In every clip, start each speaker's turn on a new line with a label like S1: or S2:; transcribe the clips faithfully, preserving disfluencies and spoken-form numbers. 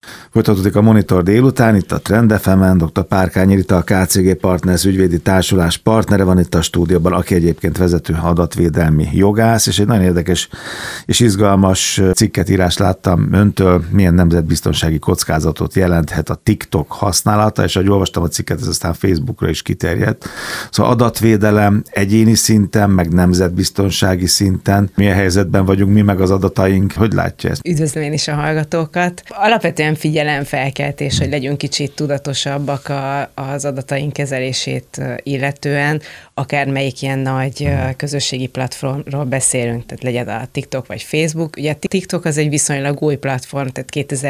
S1: Folytatódik a Monitor délután, itt a Trend ef emen, doktor Párkányi Rita, a ká cé gé Partners ügyvédi társulás partnere van itt a stúdióban, aki egyébként vezető adatvédelmi jogász, és egy nagyon érdekes és izgalmas cikket írás láttam öntől, milyen nemzetbiztonsági kockázatot jelenthet a TikTok használata, és ahogy olvastam a cikket, ez aztán Facebookra is kiterjedt. Szóval adatvédelem egyéni szinten, meg nemzetbiztonsági szinten, milyen helyzetben vagyunk mi, meg az adataink, hogy látja ezt?
S2: Üdvözlöm én is a hallgatókat. Alapvetően figyelemfelkeltés, hogy legyünk kicsit tudatosabbak a, az adataink kezelését illetően, akármelyik ilyen nagy közösségi platformról beszélünk, tehát legyen a TikTok vagy Facebook. Ugye a TikTok az egy viszonylag új platform, tehát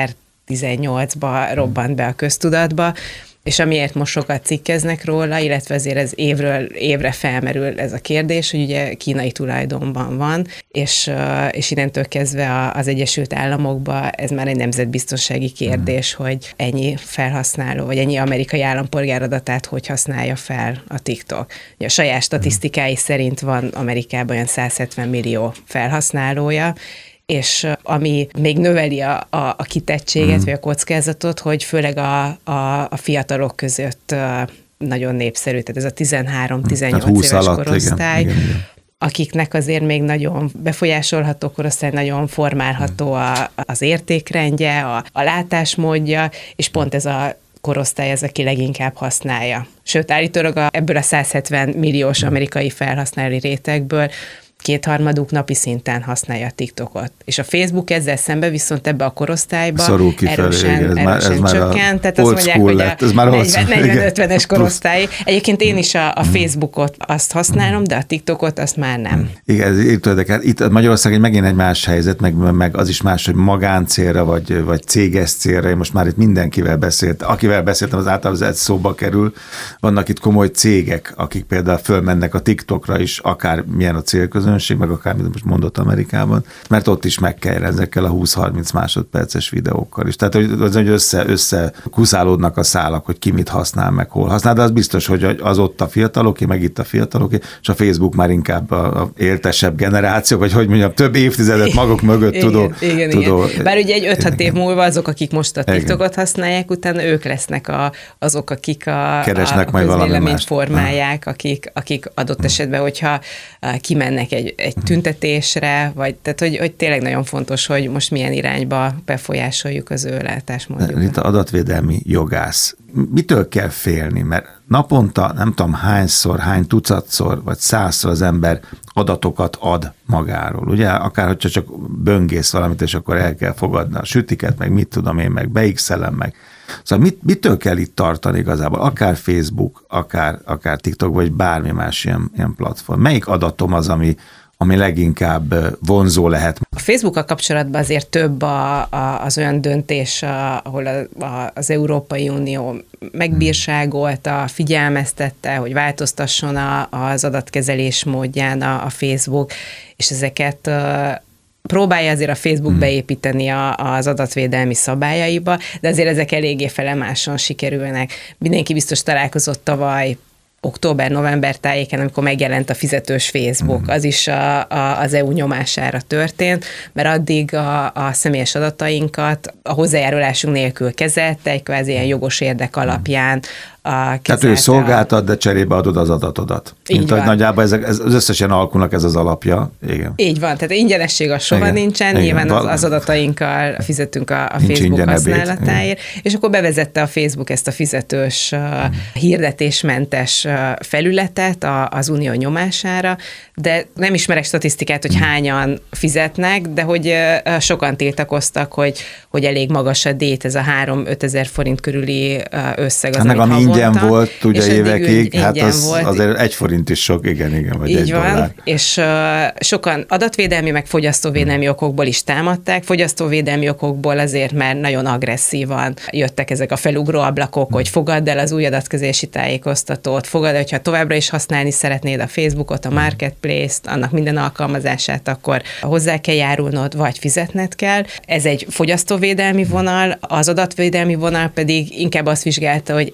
S2: kétezer-tizennyolcban robbant be a köztudatba, és amiért most sokat cikkeznek róla, illetve azért ez évről évre felmerül ez a kérdés, hogy ugye kínai tulajdonban van, és, és innentől kezdve az Egyesült Államokban ez már egy nemzetbiztonsági kérdés, hogy ennyi felhasználó, vagy ennyi amerikai állampolgár adatát hogy használja fel a TikTok. Ugye a saját statisztikái szerint van Amerikában olyan száz hetven millió felhasználója, és ami még növeli a, a, a kitettséget, mm. vagy a kockázatot, hogy főleg a, a, a fiatalok között nagyon népszerű, tehát ez a tizenhárom-tizennyolc éves alatt, korosztály, igen, igen, igen. akiknek azért még nagyon befolyásolható korosztály, nagyon formálható a, az értékrendje, a, a látásmódja, és pont ez a korosztály az, aki leginkább használja. Sőt, állítólag a, ebből a száz hetven milliós amerikai felhasználói rétegből kétharmaduk napi szinten használja a TikTokot. És a Facebook ezzel szemben viszont ebbe a korosztályba
S1: szorul kifelé,
S2: erősen,
S1: ez
S2: erősen
S1: már, ez
S2: csökkent. Tehát azt mondják, hogy
S1: lett.
S2: a negyven-ötvenes korosztály. Egyébként én is a, a Facebookot azt használom, de a TikTokot azt már nem.
S1: Igen, ez itt, itt Magyarország megint egy más helyzet, meg, meg az is más, hogy magáncélra, vagy, vagy céges célra. Én most már itt mindenkivel beszélt. Akivel beszéltem, az általában ez szóba kerül. Vannak itt komoly cégek, akik például fölmennek a TikTokra is, akár milyen a célközönség, meg akármit most mondott Amerikában, mert ott is meg kell ezekkel a húsz-harminc másodperces videókkal is. Tehát, hogy, hogy össze, össze kuszálódnak a szálak, hogy ki mit használ, meg hol használ, de az biztos, hogy az ott a fiataloké, meg itt a fiataloké, és a Facebook már inkább a, a éltesebb generáció, vagy hogy mondjam, több évtizedet maguk mögött
S2: igen,
S1: tudó.
S2: Igen, tudó igen. Bár ugye egy öt-hat év múlva azok, akik most a TikTokot igen. használják, utána ők lesznek a, azok, akik a,
S1: keresnek
S2: a
S1: majd
S2: közvéleményt formálják, akik, akik adott esetben, hogyha kimennek egy, egy tüntetésre, vagy tehát, hogy, hogy tényleg nagyon fontos, hogy most milyen irányba befolyásoljuk az ő látásmódjukat.
S1: Itt adatvédelmi jogász. Mitől kell félni? Mert naponta nem tudom hányszor, hány tucatszor, vagy százszor az ember adatokat ad magáról. Ugye? Akár, hogyha csak böngész valamit, és akkor el kell fogadni a sütiket, meg mit tudom én, meg beixelem, meg. Szóval mit, mitől kell itt tartani igazából? Akár Facebook, akár, akár TikTok, vagy bármi más ilyen, ilyen platform. Melyik adatom az, ami ami leginkább vonzó lehet?
S2: A Facebookkal kapcsolatban azért több a, a, az olyan döntés, a, ahol a, a, az Európai Unió megbírságolta, figyelmeztette, hogy változtasson a, az adatkezelés módján a, a Facebook, és ezeket a, próbálja azért a Facebook hmm. beépíteni a, az adatvédelmi szabályaiba, de azért ezek eléggé felemáson sikerülnek. Mindenki biztos találkozott tavaly október-november tájéken, amikor megjelent a fizetős Facebook, az is a, a, az é u nyomására történt, mert addig a, a személyes adatainkat a hozzájárulásunk nélkül kezelte, egy kvázi ilyen jogos érdek alapján.
S1: Tehát ő szolgáltat, de cserébe adod az adatodat. Mint hogy nagyjából ez, ez, az összes ilyen alkunak ez az alapja. Igen.
S2: Így van, tehát ingyenesség az soha igen. nincsen, igen. nyilván az, az adatainkkal fizetünk a, a Facebook használatáért, és akkor bevezette a Facebook ezt a fizetős uh, hirdetésmentes uh, felületet a, az unió nyomására, de nem ismerek statisztikát, hogy hányan fizetnek, de hogy uh, sokan tiltakoztak, hogy, hogy elég magas a dét, ez a három-ötezer forint körüli uh, összeg az,
S1: hát ami ingyen volt ugye évekig, hát az,
S2: volt.
S1: azért egy forint is sok, igen, igen, vagy
S2: így
S1: egy
S2: van,
S1: dollár.
S2: És uh, sokan adatvédelmi, meg fogyasztóvédelmi hmm. okokból is támadták, fogyasztóvédelmi okokból azért, mert nagyon agresszívan jöttek ezek a felugró ablakok, hmm. hogy fogadd el az új adatkezési tájékoztatót, fogadd el, hogyha továbbra is használni szeretnéd a Facebookot, a Marketplace-t, annak minden alkalmazását, akkor hozzá kell járulnod, vagy fizetned kell. Ez egy fogyasztóvédelmi vonal, az adatvédelmi vonal pedig inkább azt vizsgálta, hogy egyébként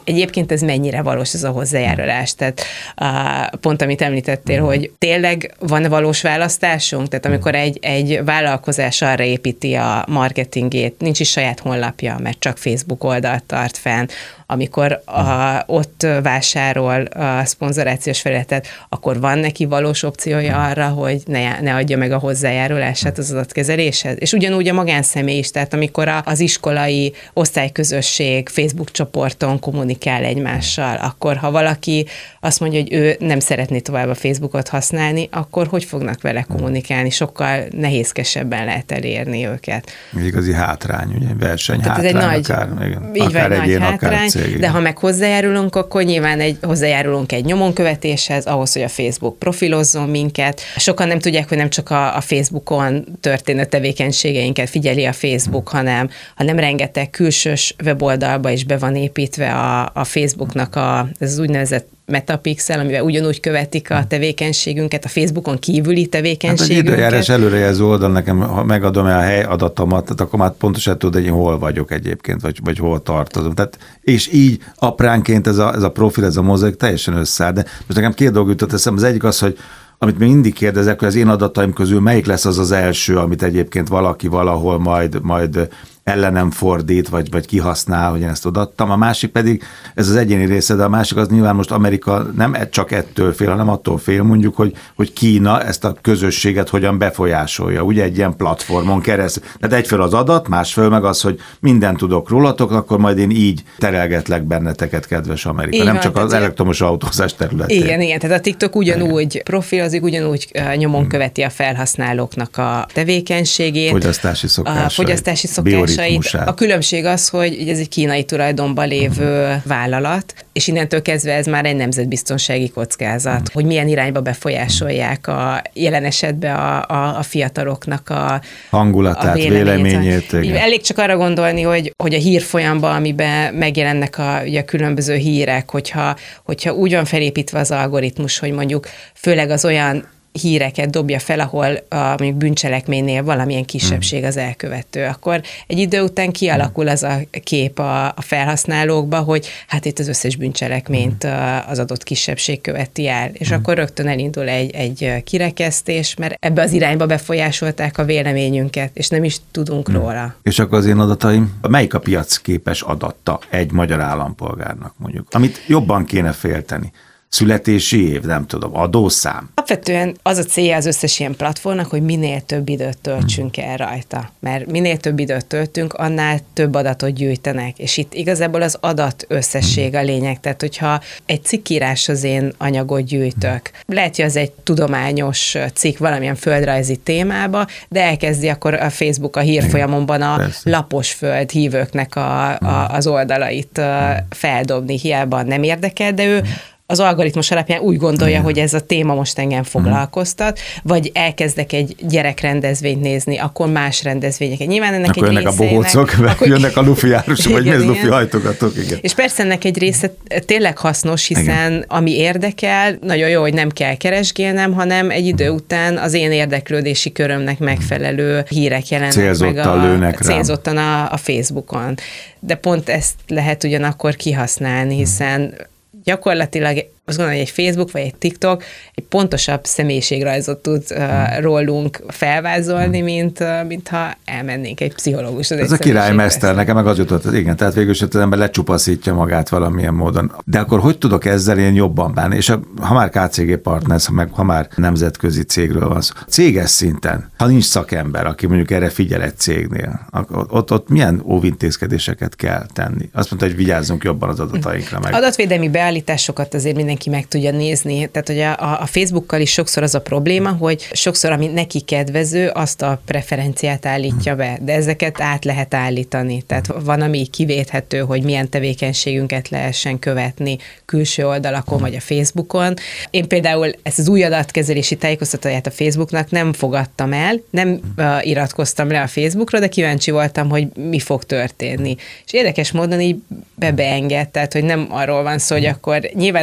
S2: szerint ez mennyire valós ez a hozzájárulás. Tehát uh, pont amit említettél, hogy tényleg van valós választásunk, tehát amikor egy, egy vállalkozás arra építi a marketingét, nincs is saját honlapja, mert csak Facebook oldalt tart fenn, amikor a, ott vásárol a szponzorációs felületet, akkor van neki valós opciója arra, hogy ne, ne adja meg a hozzájárulását az adatkezeléshez. És ugyanúgy a magánszemély is, tehát amikor a, az iskolai osztályközösség Facebook csoporton kommunikál egymással, akkor ha valaki azt mondja, hogy ő nem szeretné tovább a Facebookot használni, akkor hogy fognak vele kommunikálni? Sokkal nehézkesebben lehet elérni őket.
S1: Igazi hátrány, ugye? Verseny
S2: tehát
S1: hátrány,
S2: ez egy nagy,
S1: akár, igen,
S2: így
S1: akár
S2: vagy,
S1: egyén,
S2: nagy
S1: akár
S2: hátrány,
S1: cég.
S2: De ha meg hozzájárulunk, akkor nyilván egy, hozzájárulunk egy nyomonkövetéshez, ahhoz, hogy a Facebook profilozzon minket. Sokan nem tudják, hogy nem csak a, a Facebookon történő tevékenységeinket figyeli a Facebook, hmm. hanem, hanem rengeteg külsős weboldalba is be van építve a, a Facebooknak a, ez az úgynevezett Metapixel, amivel ugyanúgy követik a tevékenységünket, a Facebookon kívüli tevékenységünket. Hát egy
S1: időjárás előrejelző oldal, nekem, ha megadom el a helyadatomat, tehát akkor már pontosan tudod, hogy én hol vagyok egyébként, vagy, vagy hol tartozom. Tehát, és így apránként ez a, ez a profil, ez a mozaik teljesen összeáll. De most nekem két dolgot jutott eszembe. Az egyik az, hogy amit még mindig kérdezek, hogy az én adataim közül melyik lesz az az első, amit egyébként valaki valahol majd, majd ellenem fordít, vagy, vagy kihasznál, hogy én ezt odaadtam. A másik pedig, ez az egyéni része, de a másik az nyilván most Amerika nem csak ettől fél, hanem attól fél mondjuk, hogy, hogy Kína ezt a közösséget hogyan befolyásolja, ugye egy ilyen platformon keresztül. Tehát egyfél az adat, másfél meg az, hogy mindent tudok rólatok, akkor majd én így terelgetlek benneteket, kedves Amerika. Igen, nem csak az elektromos autózás területén.
S2: Igen, igen, tehát a TikTok ugyanúgy igen. profilozik, ugyanúgy nyomon követi a felhasználóknak a tevékenységét.
S1: Fogyasztási szokásait.
S2: A fogyasztási szokásait. A különbség az, hogy ez egy kínai tulajdonban lévő vállalat, és innentől kezdve ez már egy nemzetbiztonsági kockázat, hogy milyen irányba befolyásolják a jelen esetben a, a, a fiataloknak a
S1: hangulatát, a véleményét. véleményét
S2: elég csak arra gondolni, hogy, hogy a hírfolyamban, amiben megjelennek a, ugye, a különböző hírek, hogyha, hogyha úgy van felépítve az algoritmus, hogy mondjuk főleg az olyan híreket dobja fel, ahol a mondjuk bűncselekménynél valamilyen kisebbség az elkövető, akkor egy idő után kialakul az a kép a, a felhasználókba, hogy hát itt az összes bűncselekményt az adott kisebbség követi el, és akkor rögtön elindul egy, egy kirekesztés, mert ebbe az irányba befolyásolták a véleményünket, és nem is tudunk hmm. róla.
S1: És akkor az én adataim, melyik a piacképes adatta egy magyar állampolgárnak mondjuk, amit jobban kéne félteni? Születési év, nem tudom, adószám.
S2: Alapvetően az a célja az összes ilyen platformnak, hogy minél több időt töltsünk el rajta. Mert minél több időt töltünk, annál több adatot gyűjtenek. És itt igazából az adat összesség a lényeg. Tehát, hogyha egy cikkíráshoz én anyagot gyűjtök, lehet, hogy az egy tudományos cikk valamilyen földrajzi témába, de elkezdi akkor a Facebook a hírfolyamomban a Persze. lapos föld hívőknek a, a, az oldalait feldobni. Hiába nem érdekel, de ő az algoritmus alapján úgy gondolja, hogy ez a téma most engem foglalkoztat, vagy elkezdek egy gyerekrendezvényt nézni, akkor más rendezvényeket. Nyilván ennek
S1: akkor
S2: egy
S1: jönnek
S2: részének,
S1: a bohócok, akkor jönnek a lufi járosok, vagy mi ez lufi hajtogatók, igen.
S2: És persze ennek egy része tényleg hasznos, hiszen igen. ami érdekel, nagyon jó, hogy nem kell keresgélnem, hanem egy idő után az én érdeklődési körömnek megfelelő hírek jelennek
S1: célzottan
S2: meg a,
S1: lőnek
S2: célzottan a, a Facebookon. De pont ezt lehet ugyanakkor kihasználni, hiszen gyakorlatilag azt gondolom, hogy egy Facebook vagy egy TikTok egy pontosabb személyiségrajzot tud uh, rólunk felvázolni, mint, uh, mint ha elmennénk egy pszichológushoz.
S1: Ez a királymester, nekem meg az jutott, igen, tehát végül is az ember lecsupaszítja magát valamilyen módon. De akkor hogy tudok ezzel én jobban bánni? És ha már ká cé gé Partners, meg ha már nemzetközi cégről van szó, céges szinten, ha nincs szakember, aki mondjuk erre figyel egy cégnél, ott, ott milyen óvintézkedéseket kell tenni? Azt mondta, hogy vigyázzunk jobban az adatainkra meg.
S2: Adatvédelmi beállításokat azért minden ki meg tudja nézni. Tehát, hogy a, a Facebookkal is sokszor az a probléma, hogy sokszor, ami neki kedvező, azt a preferenciát állítja be, de ezeket át lehet állítani. Tehát van, ami kivéthető, hogy milyen tevékenységünket lehessen követni külső oldalakon, vagy a Facebookon. Én például ezt az új adatkezelési tájékoztatóját a Facebooknak nem fogadtam el, nem uh, iratkoztam le a Facebookra, de kíváncsi voltam, hogy mi fog történni. És érdekes módon így bebeenged, tehát, hogy nem arról van szó, hogy akkor nyilván ő se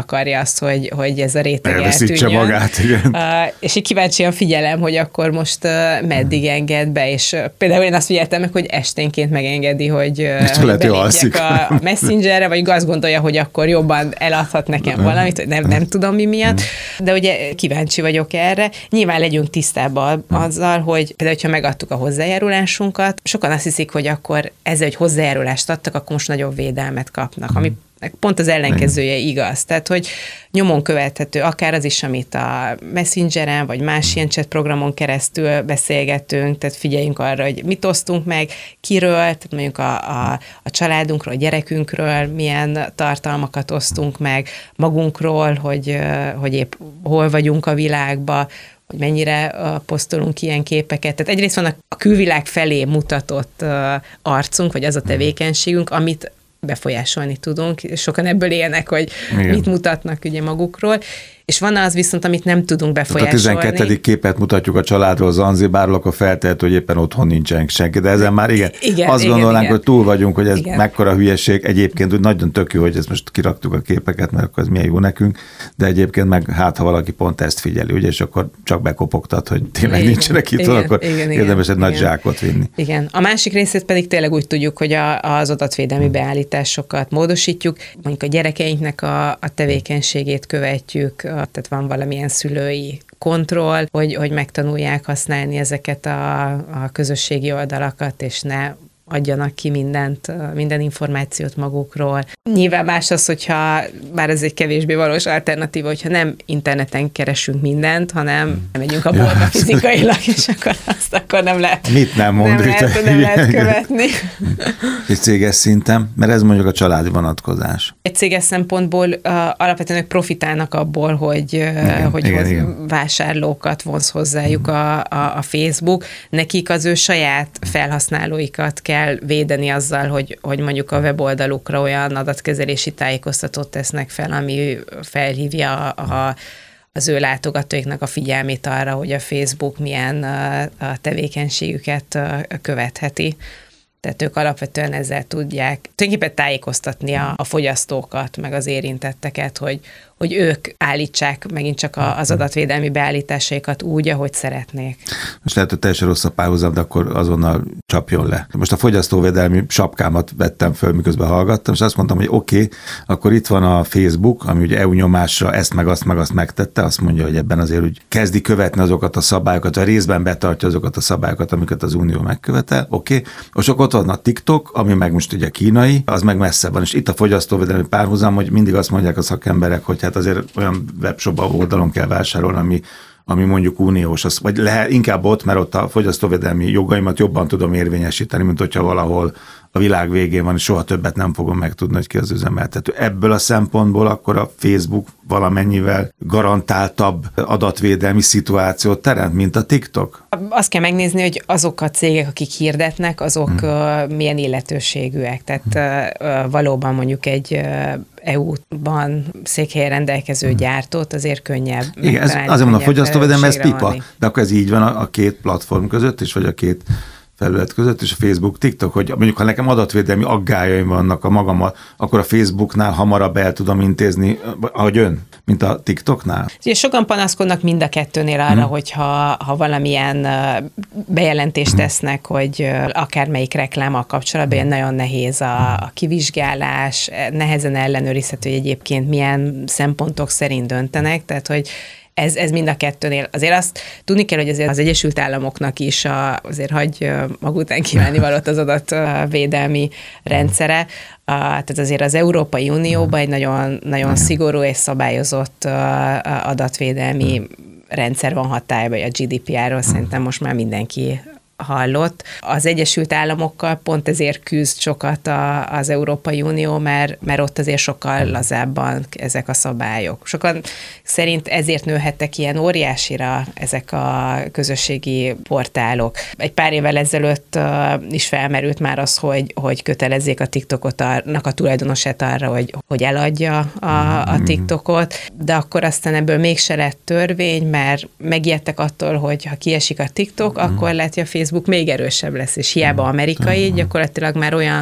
S2: akarja azt, hogy, hogy ez a réteg
S1: elveszítse
S2: eltűnjön.
S1: magát, igen.
S2: Uh, és így kíváncsian figyelem, hogy akkor most uh, meddig enged be, és uh, például én azt figyeltem meg, hogy esténként megengedi, hogy, uh, hogy belépjek a, a Messengerre, vagy azt gondolja, hogy akkor jobban eladhat nekem valamit, hogy nem, nem tudom mi miatt, de ugye kíváncsi vagyok erre. Nyilván legyünk tisztában azzal, hogy például, hogyha megadtuk a hozzájárulásunkat, sokan azt hiszik, hogy akkor ezzel, hogy hozzájárulást adtak, akkor most nagyobb védelmet kapnak, ami pont az ellenkezője igaz. Tehát, hogy nyomon követhető, akár az is, amit a Messengeren, vagy más ilyen chat programon keresztül beszélgetünk, tehát figyeljünk arra, hogy mit osztunk meg, kiről, tehát mondjuk a, a, a családunkról, a gyerekünkről, milyen tartalmakat osztunk meg, magunkról, hogy, hogy épp hol vagyunk a világban, hogy mennyire uh, posztolunk ilyen képeket. Tehát egyrészt van a, a külvilág felé mutatott uh, arcunk, vagy az a tevékenységünk, amit befolyásolni tudunk. Sokan ebből élnek, hogy igen. mit mutatnak ugye magukról, és van az viszont, amit nem tudunk befolyásolni.
S1: A tizenkettedik képet mutatjuk a családról, Zanzibárról, akkor feltehető, hogy éppen otthon nincsen senki, de ezen már igen, igen azt igen, gondolnánk, igen. hogy túl vagyunk, hogy ez igen. mekkora hülyeség. Egyébként úgy nagyon tök jó, hogy ezt most kiraktuk a képeket, mert akkor ez milyen jó nekünk, de egyébként meg hát, ha valaki pont ezt figyeli, ugye, és akkor csak bekopogtat, hogy tényleg igen, nincsenek itt, igen, akkor igen, érdemes egy igen. nagy zsákot vinni.
S2: Igen. A másik részét pedig tényleg úgy tudjuk, hogy a, az adatvédelmi beállításokat módosítjuk, mondjuk a gyerekeinknek a, a tevékenységét követjük, tehát van valamilyen szülői kontroll, hogy, hogy megtanulják használni ezeket a, a közösségi oldalakat, és ne adjanak ki mindent, minden információt magukról. Nyilván más az, hogyha, bár ez egy kevésbé valós alternatíva, hogyha nem interneten keresünk mindent, hanem nem megyünk a boltba ja, fizikailag, és akkor azt akkor nem lehet,
S1: mit nem, mond,
S2: nem, lehet, nem lehet követni.
S1: És céges szinten, mert ez mondjuk a családi vonatkozás.
S2: Egy céges szempontból uh, alapvetően ők profitálnak abból, hogy, igen, hogy igen, hoz, igen. vásárlókat vonz hozzájuk a, a, a Facebook. Nekik az ő saját felhasználóikat kell kell védeni azzal, hogy, hogy mondjuk a weboldalukra olyan adatkezelési tájékoztatót tesznek fel, ami felhívja a, a, az ő látogatóiknak a figyelmét arra, hogy a Facebook milyen a, a tevékenységüket követheti. Tehát ők alapvetően ezzel tudják tulajdonképpen tájékoztatni a, a fogyasztókat, meg az érintetteket, hogy, hogy ők állítsák megint csak a, az adatvédelmi beállításaikat úgy, ahogy szeretnék.
S1: Most lehet, hogy teljesen rossz a párhuzam, de akkor azonnal csapjon le. Most a fogyasztóvédelmi sapkámat vettem föl, miközben hallgattam, és azt mondtam, hogy oké, okay, akkor itt van a Facebook, ami ugye é u nyomásra ezt meg azt meg azt megtette, azt mondja, hogy ebben azért úgy kezdi követni azokat a szabályokat, a részben betartja azokat a szabályokat, amiket az Unió megkövetel, oké. Okay. Most akkor ott van a TikTok, ami meg most ugye kínai, az meg messze van, és itt a fogyasztóvédelmi párhuzam, hogy mindig azt mondják a szakemberek, hogy hát azért olyan webshop oldalon kell vásárolni, ami, ami mondjuk uniós, az, vagy lehet inkább ott, mert ott a fogyasztóvédelmi jogaimat jobban tudom érvényesíteni, mint hogyha valahol a világ végén van, és soha többet nem fogom megtudni, hogy ki az üzemeltető. Ebből a szempontból akkor a Facebook valamennyivel garantáltabb adatvédelmi szituációt teremt, mint a TikTok?
S2: Azt kell megnézni, hogy azok a cégek, akik hirdetnek, azok hmm. milyen illetőségűek. Tehát hmm. valóban mondjuk egy é u-ban székhelyen rendelkező hmm. gyártót azért könnyebb.
S1: Igen, ez, azért mondom, a fogyasztóvédelem, ez pipa, vanni. De akkor ez így van a, a két platform között is, vagy a két felület között, és a Facebook, TikTok, hogy mondjuk, ha nekem adatvédelmi aggályaim vannak a magammal, akkor a Facebooknál hamarabb el tudom intézni, ahogy ön, mint a TikToknál. Ugye
S2: sokan panaszkodnak mind a kettőnél arra, hmm. hogyha ha valamilyen bejelentést hmm. tesznek, hogy akármelyik reklámmal kapcsolatban hmm. nagyon nehéz a, a kivizsgálás, nehezen ellenőrizhető, hogy egyébként milyen szempontok szerint döntenek, tehát hogy Ez, ez mind a kettőnél. Azért azt tudni kell, hogy azért az Egyesült Államoknak is a, azért hagy maga után kívánni valót az adatvédelmi rendszere. Tehát azért az Európai Unióban egy nagyon, nagyon szigorú és szabályozott adatvédelmi rendszer van hatályban, a gé dé pé er-ről szerintem most már mindenki hallott. Az Egyesült Államokkal pont ezért küzd sokat a, az Európai Unió, mert, mert ott azért sokkal lazábban ezek a szabályok. Sokan szerint ezért nőhettek ilyen óriásira ezek a közösségi portálok. Egy pár évvel ezelőtt is felmerült már az, hogy, hogy kötelezzék a TikTokot annak a tulajdonosát arra, hogy, hogy eladja a, a TikTokot, de akkor aztán ebből mégse lett törvény, mert megijedtek attól, hogy ha kiesik a TikTok, akkor lehet, hogy a Facebook még erősebb lesz, és hiába amerikai, gyakorlatilag már olyan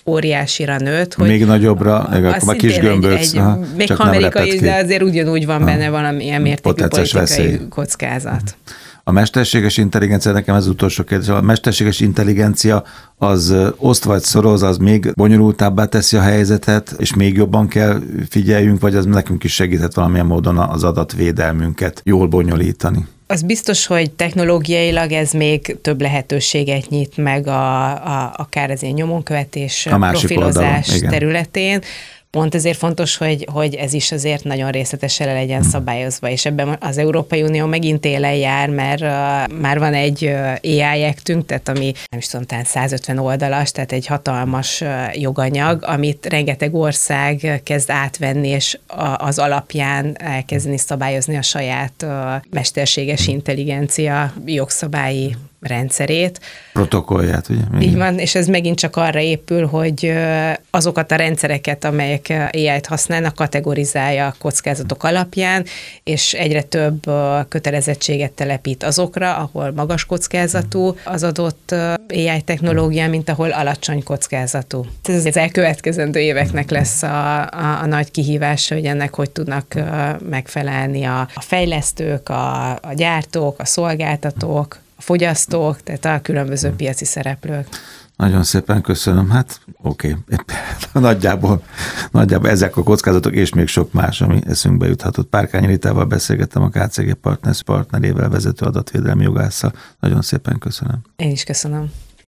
S2: óriásira nőtt. Hogy
S1: még nagyobbra, a, a kis gömböc.
S2: Egy, egy, aha, még amerikai is, de azért ugyanúgy van benne valamilyen mértékű politikai veszély. Kockázat.
S1: A mesterséges intelligencia, nekem ez utolsó kérdés, a mesterséges intelligencia az oszt vagy szoroz, az még bonyolultabbá teszi a helyzetet, és még jobban kell figyeljünk, vagy az nekünk is segíthet valamilyen módon az adatvédelmünket jól bonyolítani?
S2: Az biztos, hogy technológiailag ez még több lehetőséget nyit meg a, a, akár az ilyen nyomonkövetés, profilozás oldalon, területén. Pont ezért fontos, hogy, hogy ez is azért nagyon részletesen le legyen szabályozva, és ebben az Európai Unió megint élen jár, mert uh, már van egy uh, á i Act-ünk, tehát ami nem is tudom, talán százötven oldalas, tehát egy hatalmas uh, joganyag, amit rengeteg ország kezd átvenni, és a, az alapján elkezdeni szabályozni a saját uh, mesterséges intelligencia jogszabályi rendszerét.
S1: Protokollját, ugye?
S2: Igen. Így van, és ez megint csak arra épül, hogy azokat a rendszereket, amelyek á i-t használnak, kategorizálja a kockázatok alapján, és egyre több kötelezettséget telepít azokra, ahol magas kockázatú az adott á i technológia, mint ahol alacsony kockázatú. Ez az elkövetkezendő éveknek lesz a, a, a nagy kihívása, hogy ennek hogy tudnak megfelelni a, a fejlesztők, a, a gyártók, a szolgáltatók, fogyasztók, tehát a különböző piaci szereplők.
S1: Nagyon szépen köszönöm. Hát oké, okay. nagyjából, nagyjából ezek a kockázatok és még sok más, ami eszünkbe juthatott. Párkányi Ritával beszélgettem, a ká cé gé Partners partnerével, vezető adatvédelmi jogásszal. Nagyon szépen köszönöm.
S2: Én is köszönöm.